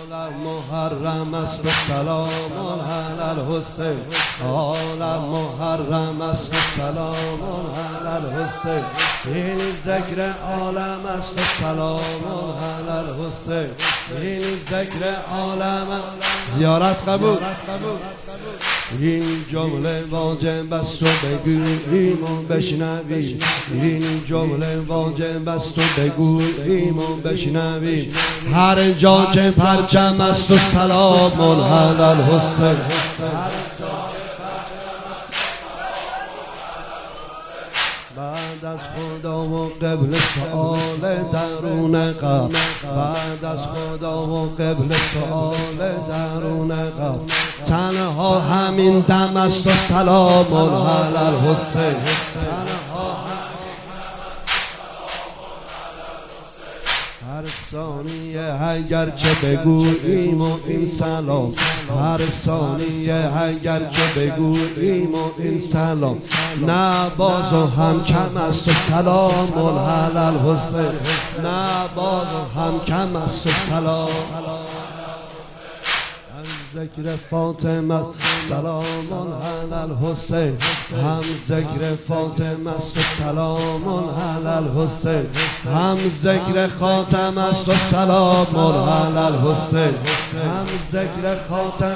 عالم محرم است و سلام علی الحسین. عالم محرم است و سلام علی الحسین. این ذکر عالم است و سلام علی الحسین. این ذکر عالم زیارت قبول. این جمله واجب است و بگوییم و بشنویم. این جمله واجب است و بگوییم و بشنویم. هر جا که پرچم است و سلام علی الحسین. بعد از خدا و قبل سؤال درون قلب. بعد از خدا و قبل سؤال درون قلب. تنها همین دم است و سلام علی الحسین. هر ثانیه اگرچه بگوییم و این سلام. هر ثانیه اگرچه بگوییم و این سلام. نه باز و هم کم است و سلام علی الحسین. نه باز و هم کم است و سلام. ذکر فاطمه سلام علی الحسین. هم ذکر فاطمه است و سلام علی الحسین. هم ذکر خاتم است و سلام علی الحسین. هم ذکر خاتم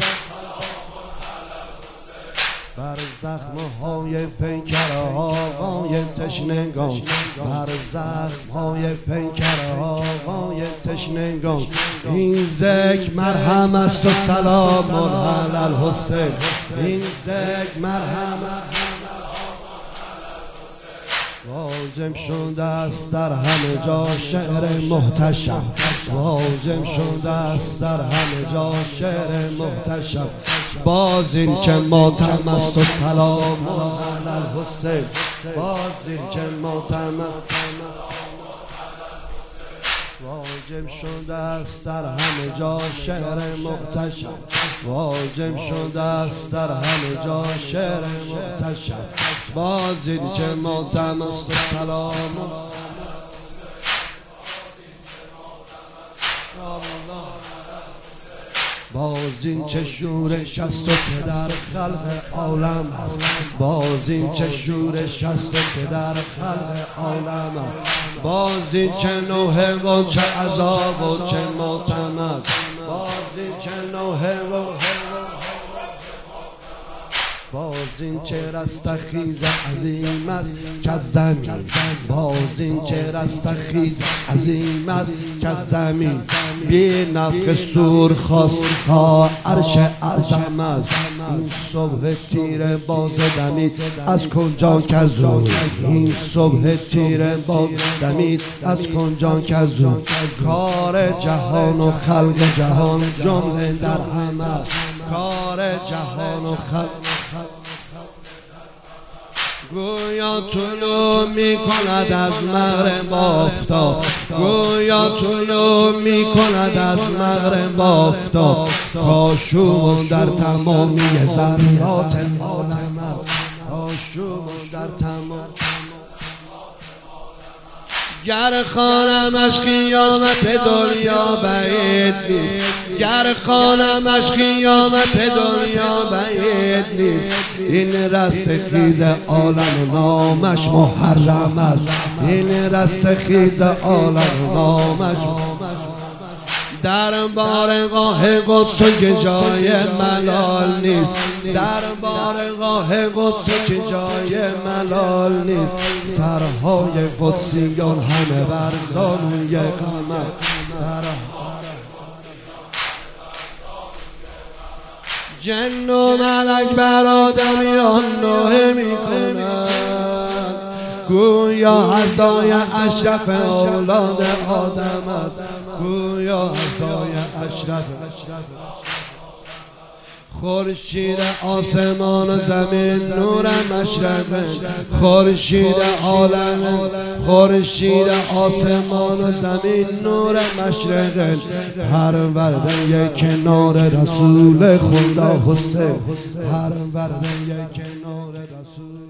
بر زخم‌های پیکر آقای تشنگان. بر زخم‌های پیکر آقای تشنگان. این ذکر مرهم است و سلام علی الحسین. این ذکر مرهم واجب شده است در همه جا شعر محتشم. واجب شده است در همه جا شعر محتشم. باز این که ماتم است و سلام علی الحسین. باز این که ماتم است واجب شده است در همه جا شعر محتشم. واجب شده است در همه جا شعر محتشم. باز این که ماتم است و سلام. باز این چه شورش است و که در خلق عالم است. باز این چه شورش است و که در خلق عالم است. باز این چه نوحه و چه عذاب و چه ماتم است. باز این چه نوحه و باز این چه رستخیز عظیم است که زمین. باز این چه رستخیز عظیم است که زمین. بی نفخ صور خواست تا عرش اعظم است. این صبح تیر باز دمید از کجا که زود. این صبح تیر باز دمید از کجا که زود. کار جهان و خلق جهان جمله در هم است. کار جهان و خلق گویا طلوع می کند از مغرب آفتاب. گویا طلوع می کند از مغرب آفتاب. کاشوم در تمامی ذرات عالم است. کاشوم در تمام گر خوانمش قیامت دنیا بعید نیست. گر خوانمش قیامت دنیا بعید نیست. این رستخیز عالم نامش محرم است. این رستخیز عالم نامش در بارگاه قدس که جای ملال نیست. در بارگاه قدس که جای ملال نیست. سرهای قدسیان همه بر زانوی قمر. جن و ملک بر آدمیان نوحه می کنند. گویا عزای اشرف اولاد آدم است. گویا عزای اشرف خورشید آسمان و زمین نور مشرق. خورشید عالم خورشید آسمان و زمین نور مشرق. هر وردن یک کنار رسول خدا حسین. هر وردن یک کنار رسول